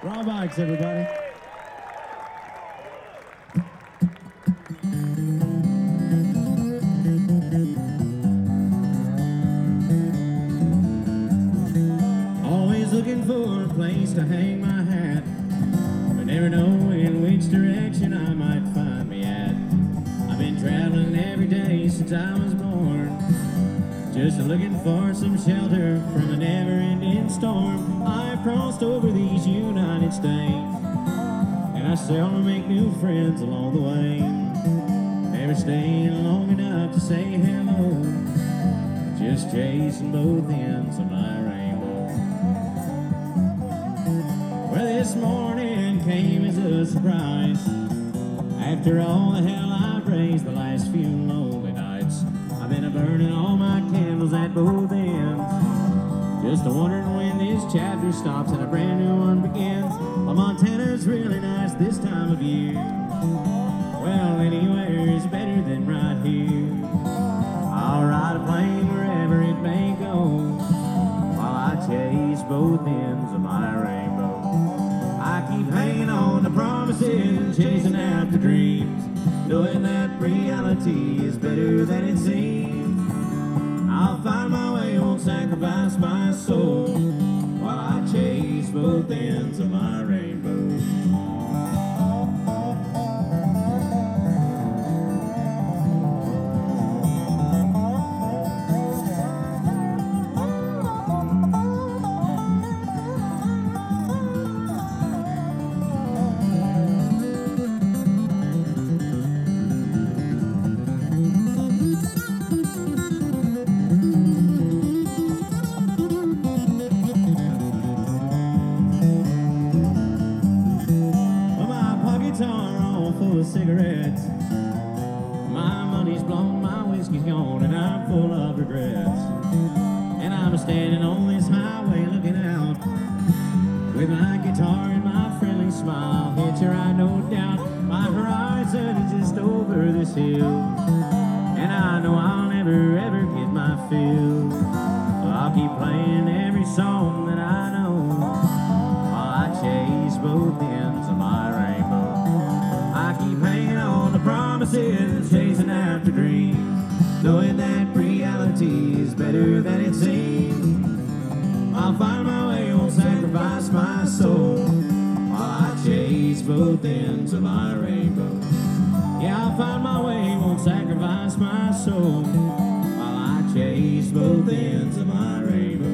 Raw bikes, everybody. Always looking for a place to hang my hat, but never knowing which direction I might find me at. I've been traveling every day since I was born, just looking for some shelter from a never-ending storm. I've crossed over these United States, and I seldom make new friends along the way. Never staying long enough to say hello, just chasing both ends of my rainbow. Well, this morning came as a surprise, after all the hell I've raised the last few lonely nights. I've been burning all my candles at both ends, just wondering when this chapter stops and a brand new one begins. Well, Montana's really nice this time of year. Well, anywhere is better than right here. I'll ride a plane wherever it may go, while I chase both ends of my rainbow. I keep hanging on to promises and chasing after dreams, knowing that reality is better than it seems. I'll find my way, won't sacrifice my soul, while I chase both ends of my rainbow. Cigarettes, my money's blown, my whiskey's gone, and I'm full of regrets. And I'm standing on this highway looking out, with my guitar and my friendly smile. I'll hit you right, no doubt. My horizon is just over this hill, and I know I'll never ever get my fill. I'll keep playing every song that I know, while I chase both ends of my rainbow. I keep hanging on to promises and chasing after dreams, knowing that reality is better than it seems. I'll find my way, won't sacrifice my soul, while I chase both ends of my rainbow. Yeah, I'll find my way, won't sacrifice my soul, while I chase both ends of my rainbow.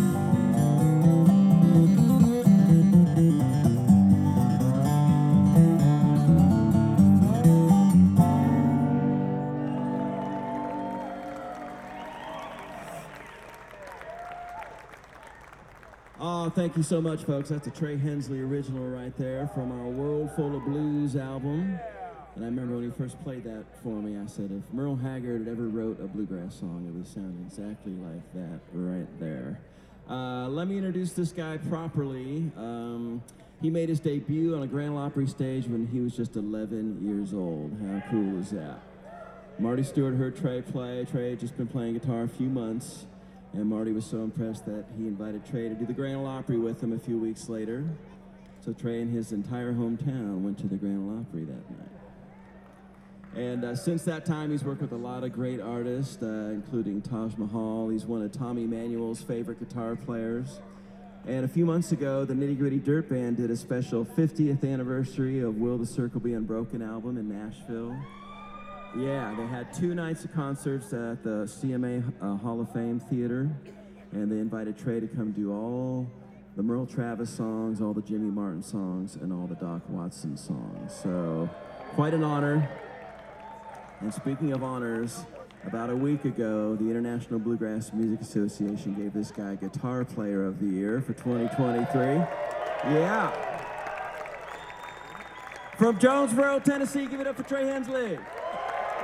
Oh, thank you so much, folks. That's a Trey Hensley original right there from our World Full of Blues album. And I remember when he first played that for me, I said if Merle Haggard ever wrote a bluegrass song, it would sound exactly like that right there. Let me introduce this guy properly. He made his debut on a Grand Ole Opry stage when he was just 11 years old. How cool is that? Marty Stewart heard Trey play. Trey had just been playing guitar a few months, and Marty was so impressed that he invited Trey to do the Grand Ole Opry with him a few weeks later. So Trey and his entire hometown went to the Grand Ole Opry that night. And since that time, he's worked with a lot of great artists, including Taj Mahal. He's one of Tommy Emmanuel's favorite guitar players. And a few months ago, the Nitty Gritty Dirt Band did a special 50th anniversary of Will the Circle Be Unbroken album in Nashville. Yeah, they had 2 nights of concerts at the CMA Hall of Fame Theater, and they invited Trey to come do all the Merle Travis songs, all the Jimmy Martin songs, and all the Doc Watson songs. So, quite an honor. And speaking of honors, about a week ago, the International Bluegrass Music Association gave this guy Guitar Player of the Year for 2023. Yeah. From Jonesboro, Tennessee, give it up for Trey Hensley.